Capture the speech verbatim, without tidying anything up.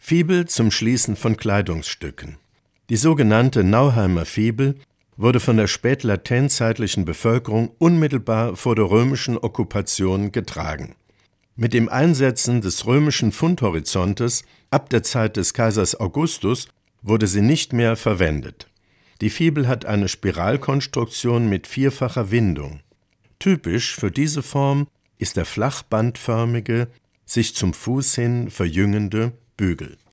Fibel zum Schließen von Kleidungsstücken. Die sogenannte Nauheimer Fibel wurde von der spätlatènzeitlichen Bevölkerung unmittelbar vor der römischen Okkupation getragen. Mit dem Einsetzen des römischen Fundhorizontes ab der Zeit des Kaisers Augustus wurde sie nicht mehr verwendet. Die Fibel hat eine Spiralkonstruktion mit vierfacher Windung. Typisch für diese Form ist der flachbandförmige, sich zum Fuß hin verjüngende Bügel.